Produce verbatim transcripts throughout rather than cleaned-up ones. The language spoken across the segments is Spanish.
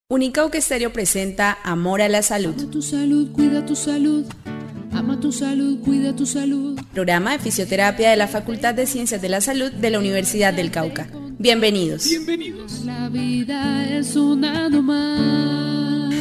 Unicauca Estéreo presenta Amor a la Salud. Ama tu salud, cuida tu salud. Ama tu salud, cuida tu salud. Programa de fisioterapia de la Facultad de Ciencias de la Salud de la Universidad del Cauca. Bienvenidos. Bienvenidos. La vida es una nomás.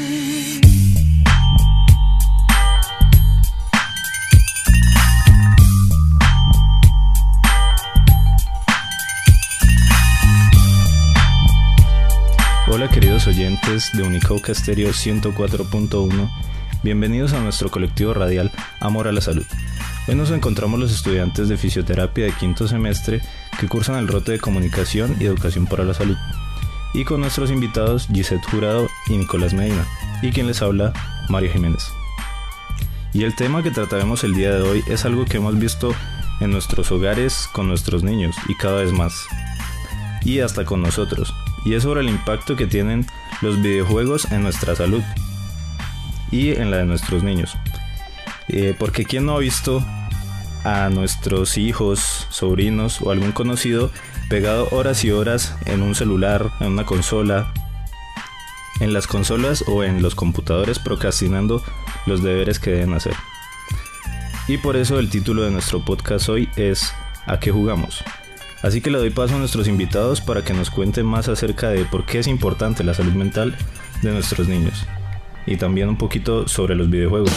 Hola queridos oyentes de Unicauca Estéreo ciento cuatro punto uno, bienvenidos a nuestro colectivo radial Amor a la Salud. Hoy nos encontramos los estudiantes de fisioterapia de quinto semestre que cursan el rote de comunicación y educación para la salud, y con nuestros invitados Gisette Jurado y Nicolás Medina, y quien les habla, Mario Jiménez. Y el tema que trataremos el día de hoy es algo que hemos visto en nuestros hogares con nuestros niños y cada vez más, y hasta con nosotros. Y es sobre el impacto que tienen los videojuegos en nuestra salud y en la de nuestros niños. Eh, porque ¿quién no ha visto a nuestros hijos, sobrinos o algún conocido pegado horas y horas en un celular, en una consola, en las consolas o en los computadores procrastinando los deberes que deben hacer? Y por eso el título de nuestro podcast hoy es ¿A qué jugamos? Así que le doy paso a nuestros invitados para que nos cuenten más acerca de por qué es importante la salud mental de nuestros niños y también un poquito sobre los videojuegos.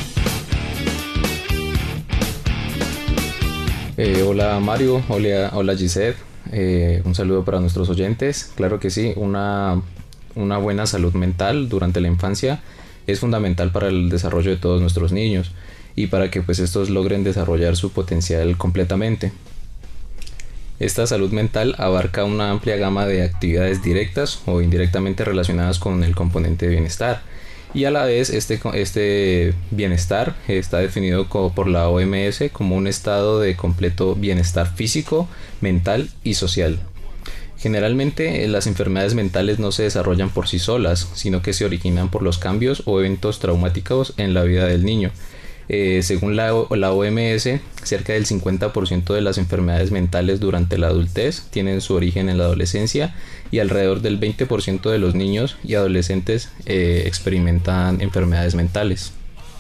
Eh, hola Mario, hola, hola Gisette, eh, un saludo para nuestros oyentes. Claro que sí, una, una buena salud mental durante la infancia es fundamental para el desarrollo de todos nuestros niños y para que pues estos logren desarrollar su potencial completamente. Esta salud mental abarca una amplia gama de actividades directas o indirectamente relacionadas con el componente de bienestar, y a la vez este, este bienestar está definido como por la O M S como un estado de completo bienestar físico, mental y social. Generalmente las enfermedades mentales no se desarrollan por sí solas, sino que se originan por los cambios o eventos traumáticos en la vida del niño. Eh, según la, la O M S, cerca del cincuenta por ciento de las enfermedades mentales durante la adultez tienen su origen en la adolescencia, y alrededor del veinte por ciento de los niños y adolescentes eh, experimentan enfermedades mentales.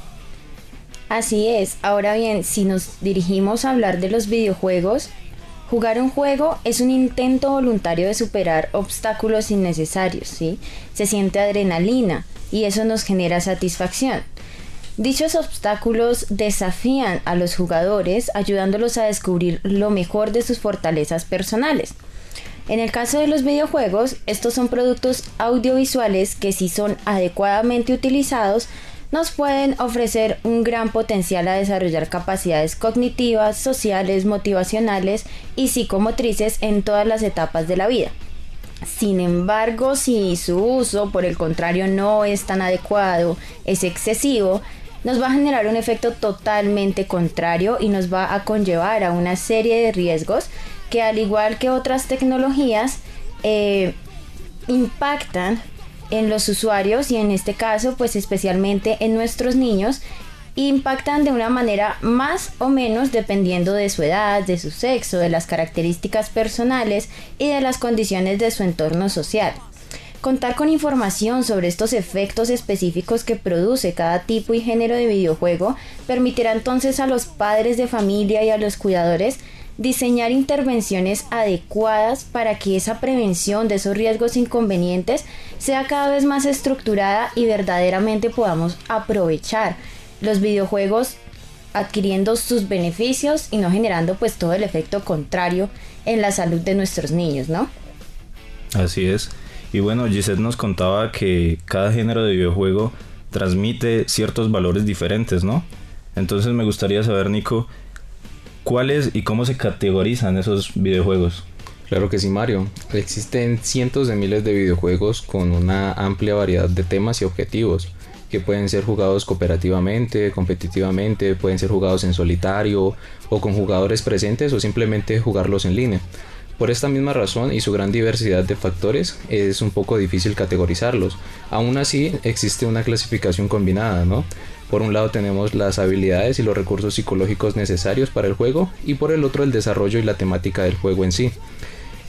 Así es. Ahora bien, si nos dirigimos a hablar de los videojuegos, jugar un juego es un intento voluntario de superar obstáculos innecesarios, ¿sí? Se siente adrenalina y eso nos genera satisfacción. Dichos obstáculos desafían a los jugadores, ayudándolos a descubrir lo mejor de sus fortalezas personales. En el caso de los videojuegos, estos son productos audiovisuales que, si son adecuadamente utilizados, nos pueden ofrecer un gran potencial a desarrollar capacidades cognitivas, sociales, motivacionales y psicomotrices en todas las etapas de la vida. Sin embargo, si su uso, por el contrario, no es tan adecuado, es excesivo, nos va a generar un efecto totalmente contrario y nos va a conllevar a una serie de riesgos que, al igual que otras tecnologías, eh, impactan en los usuarios, y en este caso pues especialmente en nuestros niños, impactan de una manera más o menos dependiendo de su edad, de su sexo, de las características personales y de las condiciones de su entorno social. Contar con información sobre estos efectos específicos que produce cada tipo y género de videojuego permitirá entonces a los padres de familia y a los cuidadores diseñar intervenciones adecuadas para que esa prevención de esos riesgos inconvenientes sea cada vez más estructurada y verdaderamente podamos aprovechar los videojuegos adquiriendo sus beneficios y no generando pues todo el efecto contrario en la salud de nuestros niños, ¿no? Así es. Y bueno, Gisette nos contaba que cada género de videojuego transmite ciertos valores diferentes, ¿no? Entonces me gustaría saber, Nico, ¿cuáles y cómo se categorizan esos videojuegos? Claro que sí, Mario. Existen cientos de miles de videojuegos con una amplia variedad de temas y objetivos, que pueden ser jugados cooperativamente, competitivamente, pueden ser jugados en solitario o con jugadores presentes, o simplemente jugarlos en línea. Por esta misma razón y su gran diversidad de factores, es un poco difícil categorizarlos. Aún así, existe una clasificación combinada, ¿no? Por un lado tenemos las habilidades y los recursos psicológicos necesarios para el juego, y por el otro el desarrollo y la temática del juego en sí.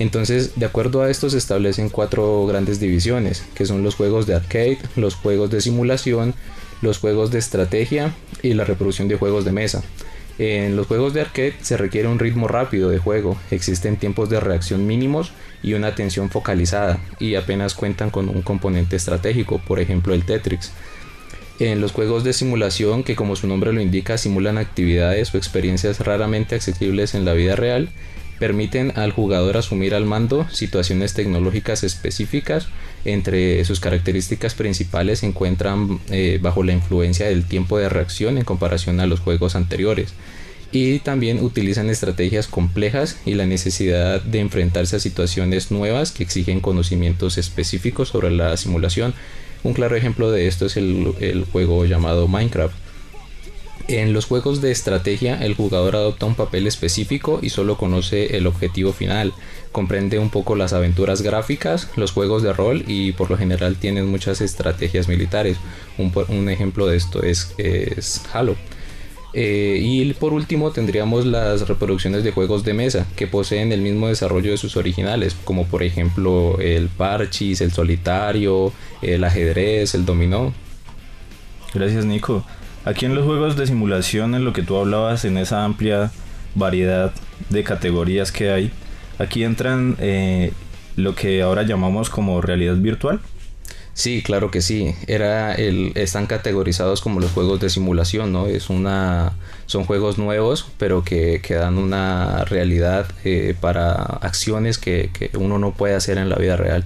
Entonces, de acuerdo a esto se establecen cuatro grandes divisiones, que son los juegos de arcade, los juegos de simulación, los juegos de estrategia y la reproducción de juegos de mesa. En los juegos de arcade se requiere un ritmo rápido de juego, existen tiempos de reacción mínimos y una atención focalizada, y apenas cuentan con un componente estratégico, por ejemplo el Tetris. En los juegos de simulación, que como su nombre lo indica, simulan actividades o experiencias raramente accesibles en la vida real, permiten al jugador asumir al mando situaciones tecnológicas específicas. Entre sus características principales se encuentran eh, bajo la influencia del tiempo de reacción en comparación a los juegos anteriores, y también utilizan estrategias complejas y la necesidad de enfrentarse a situaciones nuevas que exigen conocimientos específicos sobre la simulación. Un claro ejemplo de esto es el, el juego llamado Minecraft. En los juegos de estrategia, el jugador adopta un papel específico y solo conoce el objetivo final. Comprende un poco las aventuras gráficas, los juegos de rol, y por lo general tienen muchas estrategias militares. Un, un ejemplo de esto es, es Halo. Eh, y por último tendríamos las reproducciones de juegos de mesa, que poseen el mismo desarrollo de sus originales, como por ejemplo el Parchís, el Solitario, el ajedrez, el dominó. Gracias, Nico. Aquí en los juegos de simulación, en lo que tú hablabas, en esa amplia variedad de categorías que hay, aquí entran eh, lo que ahora llamamos como realidad virtual. Sí, claro que sí. Era el, están categorizados como los juegos de simulación, ¿no? Es una, son juegos nuevos, pero que, que dan una realidad eh, para acciones que, que uno no puede hacer en la vida real.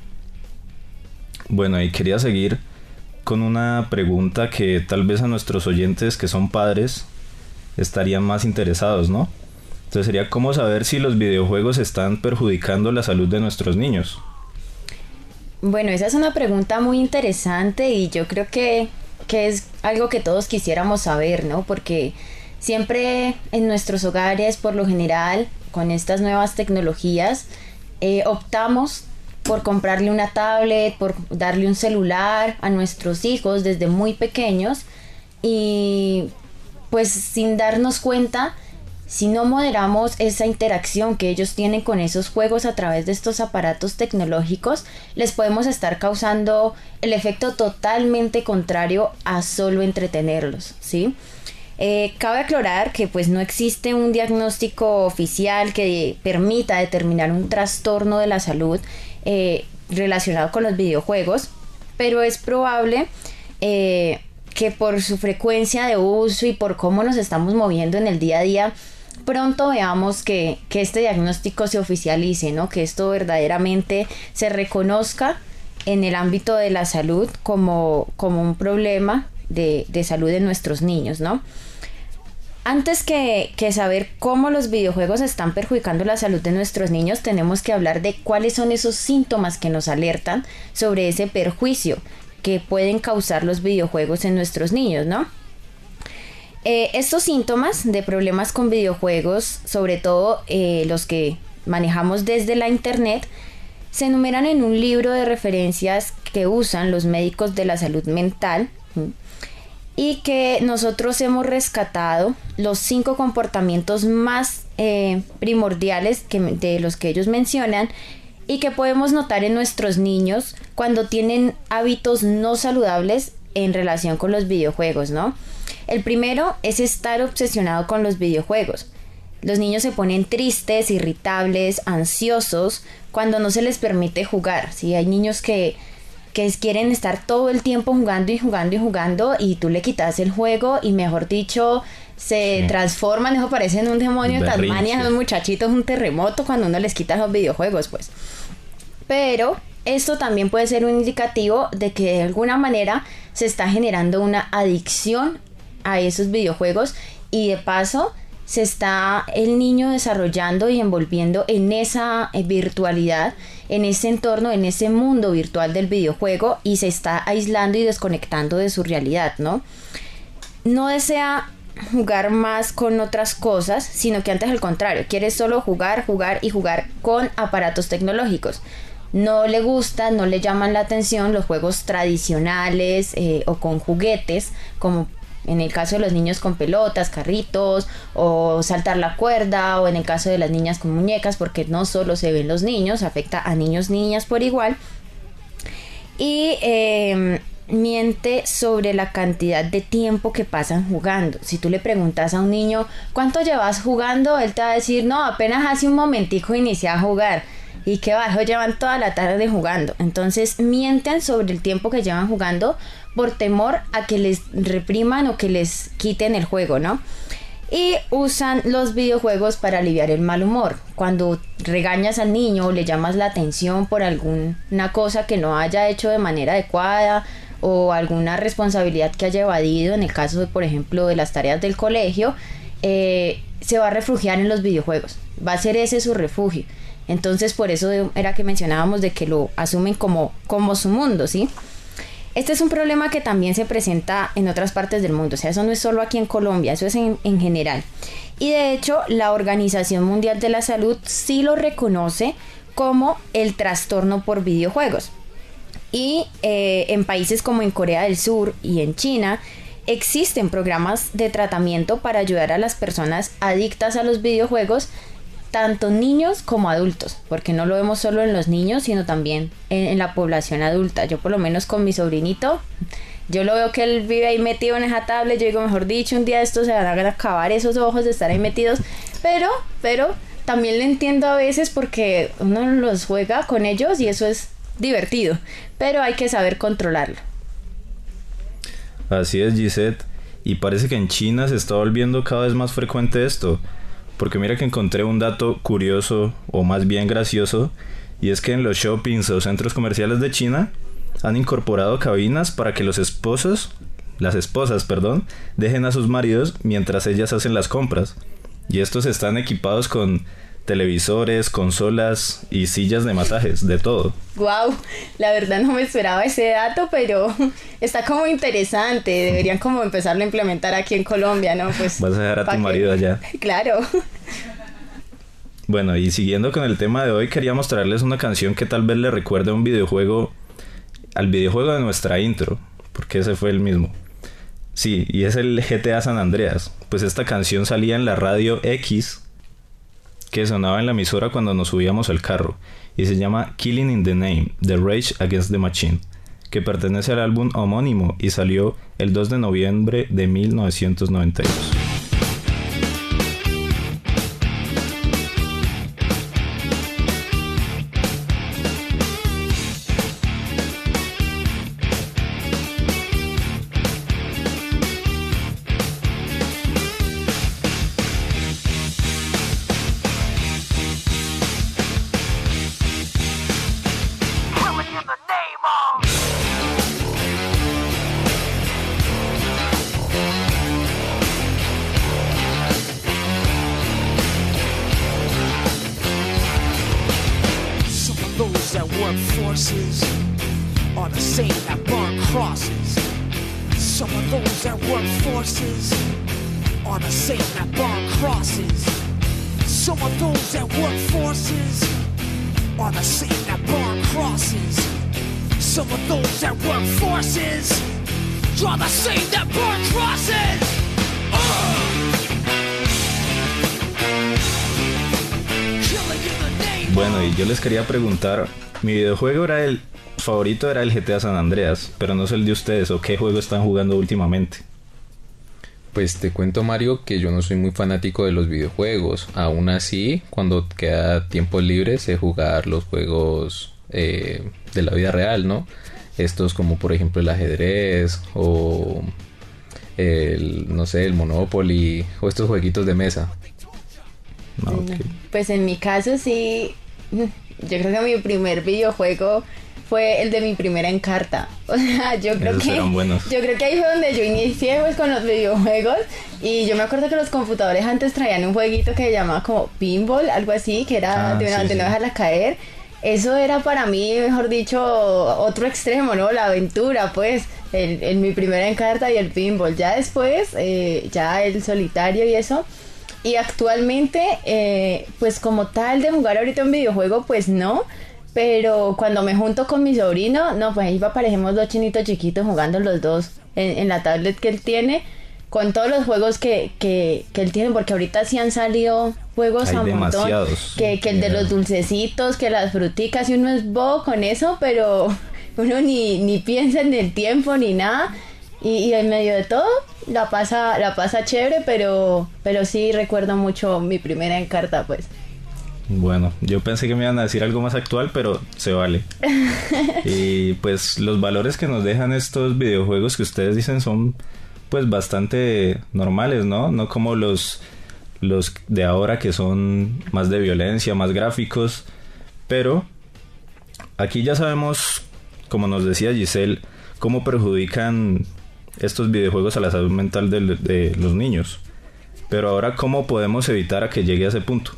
Bueno, y quería seguir con una pregunta que tal vez a nuestros oyentes que son padres estarían más interesados, ¿no? Entonces sería cómo saber si los videojuegos están perjudicando la salud de nuestros niños. Bueno, esa es una pregunta muy interesante y yo creo que, que es algo que todos quisiéramos saber, ¿no? Porque siempre en nuestros hogares, por lo general, con estas nuevas tecnologías, eh, optamos por comprarle una tablet, por darle un celular a nuestros hijos desde muy pequeños, y pues sin darnos cuenta, si no moderamos esa interacción que ellos tienen con esos juegos a través de estos aparatos tecnológicos, les podemos estar causando el efecto totalmente contrario a solo entretenerlos, ¿sí? Eh, cabe aclarar que pues no existe un diagnóstico oficial que permita determinar un trastorno de la salud eh, relacionado con los videojuegos, pero es probable eh, que por su frecuencia de uso y por cómo nos estamos moviendo en el día a día, pronto veamos que, que este diagnóstico se oficialice, ¿no? Que esto verdaderamente se reconozca en el ámbito de la salud como, como un problema de, de salud de nuestros niños, ¿no? Antes que, que saber cómo los videojuegos están perjudicando la salud de nuestros niños, tenemos que hablar de cuáles son esos síntomas que nos alertan sobre ese perjuicio que pueden causar los videojuegos en nuestros niños, ¿no? Eh, estos síntomas de problemas con videojuegos, sobre todo eh, los que manejamos desde la internet, se enumeran en un libro de referencias que usan los médicos de la salud mental, ¿sí? Y que nosotros hemos rescatado los cinco comportamientos más eh, primordiales que, de los que ellos mencionan y que podemos notar en nuestros niños cuando tienen hábitos no saludables en relación con los videojuegos, ¿no? El primero es estar obsesionado con los videojuegos. Los niños se ponen tristes, irritables, ansiosos cuando no se les permite jugar, ¿sí? Hay niños que, que quieren estar todo el tiempo jugando y jugando y jugando, y tú le quitas el juego y, mejor dicho, se sí. transforman, eso parece en un demonio de Tasmania, los muchachitos, un terremoto cuando uno les quita los videojuegos, pues. Pero esto también puede ser un indicativo de que de alguna manera se está generando una adicción a esos videojuegos, y de paso se está el niño desarrollando y envolviendo en esa virtualidad, en ese entorno, en ese mundo virtual del videojuego, y se está aislando y desconectando de su realidad, ¿no? No desea jugar más con otras cosas, sino que antes al contrario, quiere solo jugar, jugar y jugar con aparatos tecnológicos. No le gustan, no le llaman la atención los juegos tradicionales eh, o con juguetes, como En el caso de los niños con pelotas, carritos, o saltar la cuerda, o en el caso de las niñas con muñecas, porque no solo se ven los niños, afecta a niños, niñas por igual. Y eh, miente sobre la cantidad de tiempo que pasan jugando. Si tú le preguntas a un niño ¿cuánto llevas jugando?, él te va a decir no, apenas hace un momentico inicié a jugar. Y que bajo, llevan toda la tarde jugando. Entonces mienten sobre el tiempo que llevan jugando por temor a que les repriman o que les quiten el juego, ¿no? Y usan los videojuegos para aliviar el mal humor. Cuando regañas al niño o le llamas la atención por alguna cosa que no haya hecho de manera adecuada o alguna responsabilidad que haya evadido, en el caso de, por ejemplo, de las tareas del colegio, eh, se va a refugiar en los videojuegos. Va a ser ese su refugio. Entonces por eso era que mencionábamos de que lo asumen como, como su mundo, ¿sí? Este es un problema que también se presenta en otras partes del mundo, o sea, eso no es solo aquí en Colombia, eso es en, en general. Y de hecho, la Organización Mundial de la Salud sí lo reconoce como el trastorno por videojuegos. Y eh, en países como en Corea del Sur y en China, existen programas de tratamiento para ayudar a las personas adictas a los videojuegos, tanto niños como adultos, porque no lo vemos solo en los niños, sino también en, en la población adulta. Yo por lo menos con mi sobrinito, yo lo veo que él vive ahí metido en esa tablet, yo digo, mejor dicho, un día estos se van a acabar esos ojos de estar ahí metidos, pero, pero también lo entiendo a veces porque uno los juega con ellos y eso es divertido, pero hay que saber controlarlo. Así es, Gisette, y parece que en China se está volviendo cada vez más frecuente esto. Porque mira que encontré un dato curioso, o más bien gracioso, y es que en los shoppings o centros comerciales de China han incorporado cabinas para que los esposos, las esposas, perdón, dejen a sus maridos mientras ellas hacen las compras. Y estos están equipados con televisores, consolas y sillas de masajes, de todo. Wow, la verdad no me esperaba ese dato, pero está como interesante. Deberían como empezarlo a implementar aquí en Colombia, ¿no? Pues vas a dejar a tu marido allá. Claro. Bueno, y siguiendo con el tema de hoy, quería mostrarles una canción que tal vez le recuerde a un videojuego, al videojuego de nuestra intro, porque ese fue el mismo. Sí, y es el G T A San Andreas. Pues esta canción salía en la radio X, que sonaba en la emisora cuando nos subíamos al carro, y se llama Killing in the Name, The Rage Against the Machine, que pertenece al álbum homónimo y salió el dos de noviembre de mil novecientos noventa y dos. Forces are the same that burn crosses. Some of those that work forces are the same that burn crosses. Some of those that work forces are the same that burn crosses. Some of those that work forces are the same that burn crosses. Uh! Bueno, y yo les quería preguntar, mi videojuego era el favorito era el G T A San Andreas, pero no sé el de ustedes, o qué juego están jugando últimamente. Pues te cuento, Mario, que yo no soy muy fanático de los videojuegos. Aún así, cuando queda tiempo libre sé jugar los juegos eh, de la vida real, ¿no? Estos como por ejemplo el ajedrez o el, no sé, el Monopoly o estos jueguitos de mesa. No, okay. Pues en mi caso sí, yo creo que mi primer videojuego fue el de mi primera Encarta. O sea, yo creo Esos que eran buenos. yo creo que ahí fue donde yo inicié pues con los videojuegos. Y yo me acuerdo que los computadores antes traían un jueguito que se llamaba como Pinball, algo así, que era Ah, de, una, sí, de no sí. dejarla caer. Eso era para mí, mejor dicho, otro extremo, ¿no? La aventura, pues, el, el mi primera Encarta y el Pinball. Ya después, eh, ya el solitario y eso. Y actualmente, eh, pues como tal de jugar ahorita un videojuego, pues no. Pero cuando me junto con mi sobrino, no, pues ahí aparecemos dos chinitos chiquitos jugando los dos en, en la tablet que él tiene. con todos los juegos que, que, que él tiene, porque ahorita sí han salido juegos Hay a montón, demasiados. que, que el de los dulcecitos, que las fruticas, y uno es bobo con eso, pero uno ni, ni piensa en el tiempo ni nada, y, y en medio de todo la pasa, la pasa chévere, pero, pero sí recuerdo mucho mi primera Encarta, pues. Bueno, yo pensé que me iban a decir algo más actual, pero se vale. Y pues los valores que nos dejan estos videojuegos que ustedes dicen son pues bastante normales, ¿no? No como los, los de ahora, que son más de violencia, más gráficos. Pero aquí ya sabemos, como nos decía Giselle, cómo perjudican estos videojuegos a la salud mental de, de los niños. Pero ahora, ¿cómo podemos evitar a que llegue a ese punto?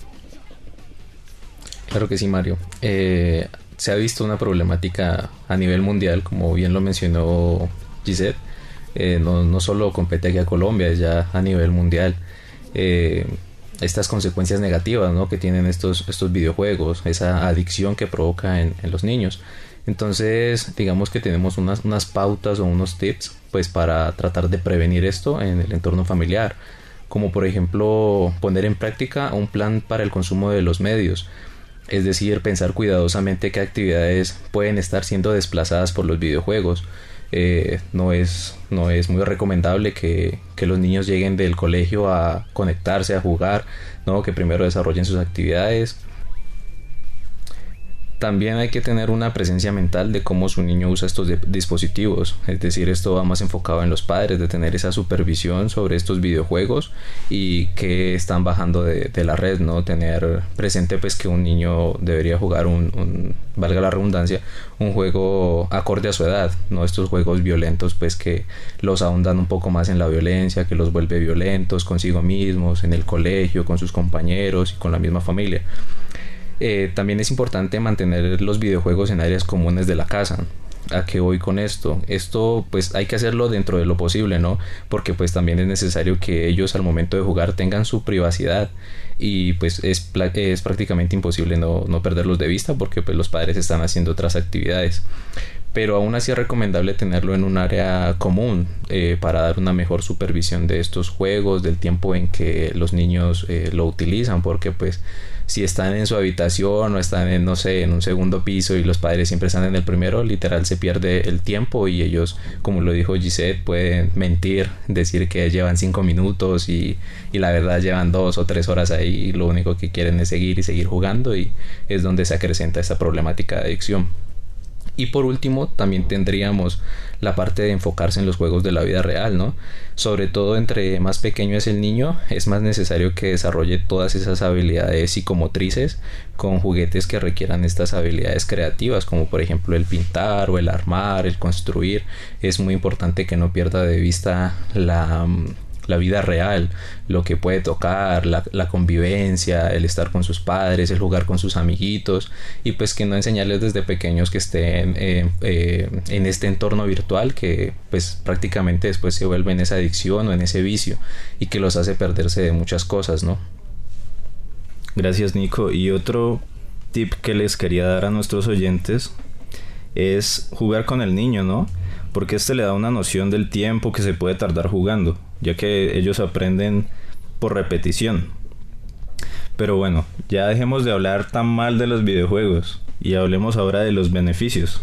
Claro que sí, Mario. Eh, se ha visto una problemática a nivel mundial, como bien lo mencionó Gisette. Eh, no, no solo compete aquí a Colombia, es ya a nivel mundial. Eh, estas consecuencias negativas, ¿no?, que tienen estos, estos videojuegos, esa adicción que provoca en, en los niños. Entonces, digamos que tenemos unas, unas pautas o unos tips pues para tratar de prevenir esto en el entorno familiar. Como por ejemplo, poner en práctica un plan para el consumo de los medios. Es decir, pensar cuidadosamente qué actividades pueden estar siendo desplazadas por los videojuegos. Eh, no es, no es muy recomendable que, que los niños lleguen del colegio a conectarse, a jugar, ¿no? Que primero desarrollen sus actividades. También hay que tener una presencia mental de cómo su niño usa estos de- dispositivos. Es decir, esto va más enfocado en los padres, de tener esa supervisión sobre estos videojuegos y que están bajando de, de la red, ¿no? Tener presente pues que un niño debería jugar un, un, valga la redundancia, un juego acorde a su edad, no estos juegos violentos pues que los ahondan un poco más en la violencia, que los vuelve violentos consigo mismos, en el colegio, con sus compañeros y con la misma familia. Eh, también es importante mantener los videojuegos en áreas comunes de la casa. ¿A qué voy con esto? Esto pues hay que hacerlo dentro de lo posible, ¿no? Porque pues también es necesario que ellos al momento de jugar tengan su privacidad y pues es, es prácticamente imposible no, no perderlos de vista porque pues los padres están haciendo otras actividades. Pero aún así es recomendable tenerlo en un área común eh, para dar una mejor supervisión de estos juegos, del tiempo en que los niños eh, lo utilizan, porque pues si están en su habitación o están en, no sé, en un segundo piso y los padres siempre están en el primero, literal se pierde el tiempo y ellos, como lo dijo Gisette, pueden mentir, decir que llevan cinco minutos y, y la verdad llevan dos o tres horas ahí y lo único que quieren es seguir y seguir jugando, y es donde se acrecenta esta problemática de adicción. Y por último, también tendríamos la parte de enfocarse en los juegos de la vida real, ¿no? Sobre todo entre más pequeño es el niño, es más necesario que desarrolle todas esas habilidades psicomotrices con juguetes que requieran estas habilidades creativas, como por ejemplo el pintar o el armar, el construir. Es muy importante que no pierda de vista la... la vida real, lo que puede tocar, la, la convivencia, el estar con sus padres, el jugar con sus amiguitos, y pues que no enseñarles desde pequeños que estén eh, eh, en este entorno virtual que pues prácticamente después se vuelve en esa adicción o en ese vicio y que los hace perderse de muchas cosas, ¿no? Gracias, Nico. Y otro tip que les quería dar a nuestros oyentes es jugar con el niño, ¿no? Porque este le da una noción del tiempo que se puede tardar jugando, ya que ellos aprenden por repetición. Pero bueno, ya dejemos de hablar tan mal de los videojuegos y hablemos ahora de los beneficios.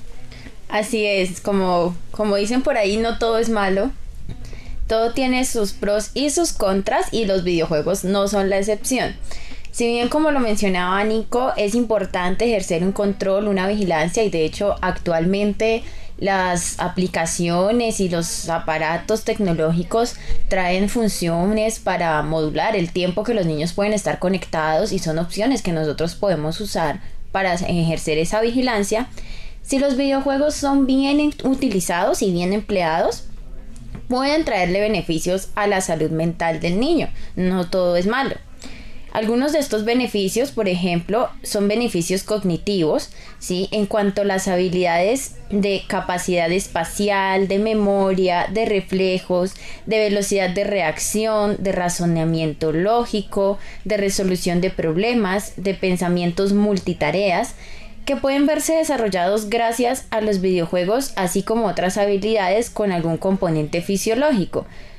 Así es, como, como dicen por ahí, no todo es malo. Todo tiene sus pros y sus contras y los videojuegos no son la excepción. Si bien, como lo mencionaba Nico, es importante ejercer un control, una vigilancia, y de hecho actualmente las aplicaciones y los aparatos tecnológicos traen funciones para modular el tiempo que los niños pueden estar conectados y son opciones que nosotros podemos usar para ejercer esa vigilancia. Si los videojuegos son bien utilizados y bien empleados, pueden traerle beneficios a la salud mental del niño. No todo es malo. Algunos de estos beneficios, por ejemplo, son beneficios cognitivos, ¿sí? En cuanto a las habilidades de capacidad espacial, de memoria, de reflejos, de velocidad de reacción, de razonamiento lógico, de resolución de problemas, de pensamientos multitareas, que pueden verse desarrollados gracias a los videojuegos, así como otras habilidades con algún componente fisiológico.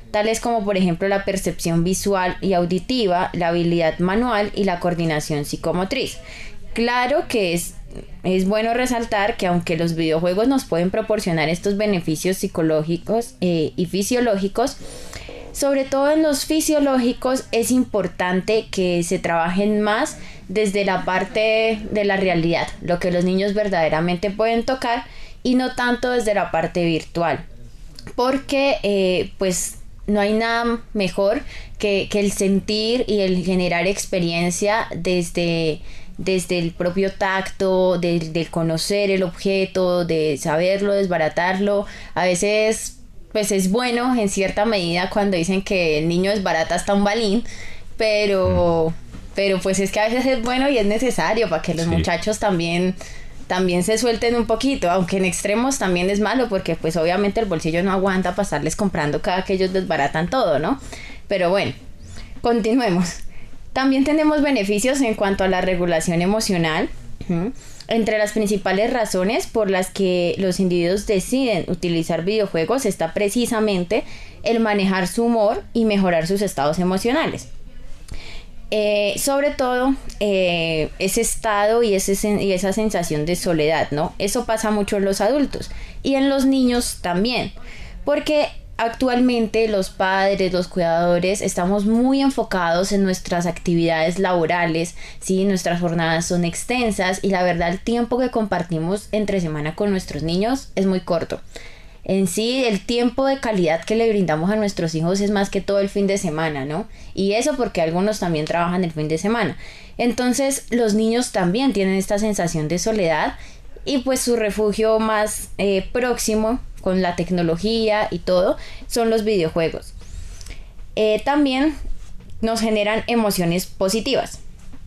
tales como por ejemplo la percepción visual y auditiva, la habilidad manual y la coordinación psicomotriz. Claro que es, es bueno resaltar que aunque los videojuegos nos pueden proporcionar estos beneficios psicológicos eh, y fisiológicos, sobre todo en los fisiológicos es importante que se trabajen más desde la parte de la realidad, lo que los niños verdaderamente pueden tocar, y no tanto desde la parte virtual, porque eh, pues no hay nada mejor que, que el sentir y el generar experiencia desde, desde el propio tacto, del de conocer el objeto, de saberlo, desbaratarlo. A veces pues es bueno en cierta medida cuando dicen que el niño desbarata hasta un balín, pero, pero pues es que a veces es bueno y es necesario para que los sí. muchachos también, también se suelten un poquito, aunque en extremos también es malo porque pues obviamente el bolsillo no aguanta pasarles comprando cada que ellos desbaratan todo, ¿no? Pero bueno, continuemos. También tenemos beneficios en cuanto a la regulación emocional. ¿Mm? Entre las principales razones por las que los individuos deciden utilizar videojuegos está precisamente el manejar su humor y mejorar sus estados emocionales. Eh, sobre todo eh, ese estado y, ese sen- y esa sensación de soledad, ¿no? Eso pasa mucho en los adultos y en los niños también, porque actualmente los padres, los cuidadores, estamos muy enfocados en nuestras actividades laborales, ¿sí? Nuestras jornadas son extensas y la verdad el tiempo que compartimos entre semana con nuestros niños es muy corto. En sí, el tiempo de calidad que le brindamos a nuestros hijos es más que todo el fin de semana, ¿no? Y eso porque algunos también trabajan el fin de semana. Entonces, los niños también tienen esta sensación de soledad y pues su refugio más eh, próximo con la tecnología y todo son los videojuegos. Eh, también nos generan emociones positivas.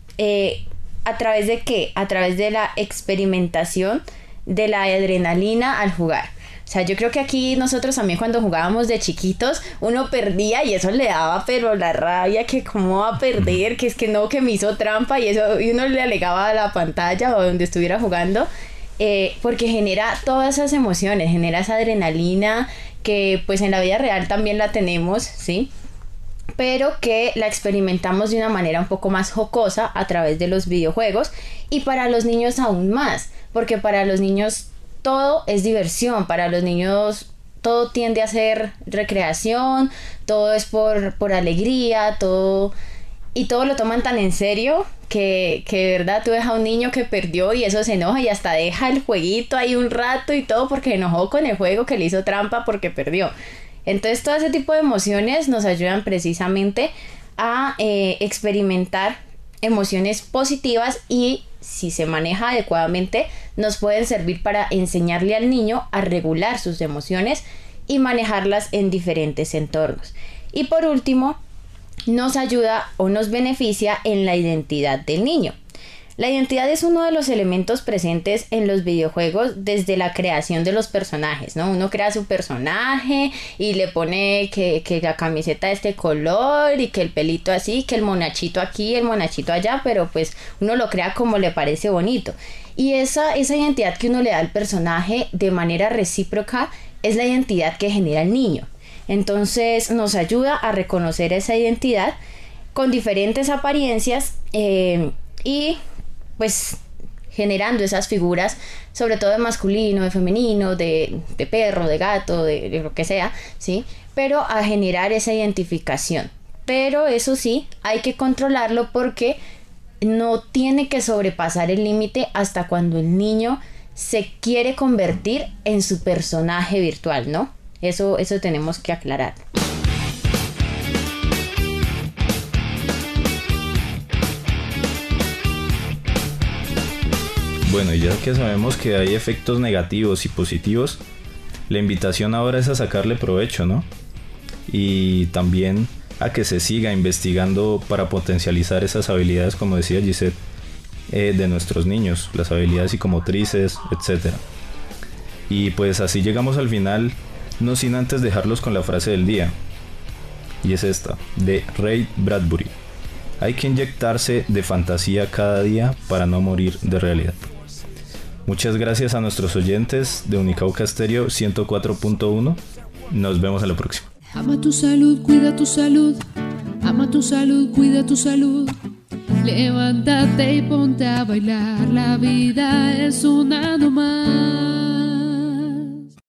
Eh, ¿A través de qué? A través de la experimentación de la adrenalina al jugar. O sea, yo creo que aquí nosotros también cuando jugábamos de chiquitos, uno perdía y eso le daba pero la rabia que cómo va a perder, que es que no, que me hizo trampa y eso, y uno le alegaba a la pantalla o donde estuviera jugando. Eh, porque genera todas esas emociones, genera esa adrenalina que pues en la vida real también la tenemos, ¿sí? Pero que la experimentamos de una manera un poco más jocosa a través de los videojuegos y para los niños aún más, porque para los niños todo es diversión, para los niños todo tiende a ser recreación, todo es por, por alegría, todo... Y todo lo toman tan en serio que, que de verdad tú ves a un niño que perdió y eso se enoja y hasta deja el jueguito ahí un rato y todo porque se enojó con el juego, que le hizo trampa porque perdió. Entonces todo ese tipo de emociones nos ayudan precisamente a eh, experimentar emociones positivas y si se maneja adecuadamente nos pueden servir para enseñarle al niño a regular sus emociones y manejarlas en diferentes entornos. Y por último, nos ayuda o nos beneficia en la identidad del niño. La identidad es uno de los elementos presentes en los videojuegos desde la creación de los personajes, ¿no? Uno crea su personaje y le pone que, que la camiseta de este color y que el pelito así, que el monachito aquí, el monachito allá, pero pues uno lo crea como le parece bonito. Y esa, esa identidad que uno le da al personaje de manera recíproca es la identidad que genera el niño. Entonces nos ayuda a reconocer esa identidad con diferentes apariencias eh, y pues generando esas figuras, sobre todo de masculino, de femenino, de, de perro, de gato, de, de lo que sea, ¿sí? Pero a generar esa identificación. Pero eso sí, hay que controlarlo porque no tiene que sobrepasar el límite hasta cuando el niño se quiere convertir en su personaje virtual, ¿no? Eso, eso tenemos que aclarar. Bueno, y ya que sabemos que hay efectos negativos y positivos, la invitación ahora es a sacarle provecho, ¿no? Y también a que se siga investigando para potencializar esas habilidades, como decía Gisette, eh, de nuestros niños, las habilidades psicomotrices, etcétera. Y pues así llegamos al final, no sin antes dejarlos con la frase del día, y es esta, de Ray Bradbury: hay que inyectarse de fantasía cada día para no morir de realidad. Muchas gracias a nuestros oyentes de Unicauca Estéreo ciento cuatro punto uno, nos vemos a la próxima. Ama tu salud, cuida tu salud. Ama tu salud, cuida tu salud. Levántate y ponte a bailar. La vida es una nomás.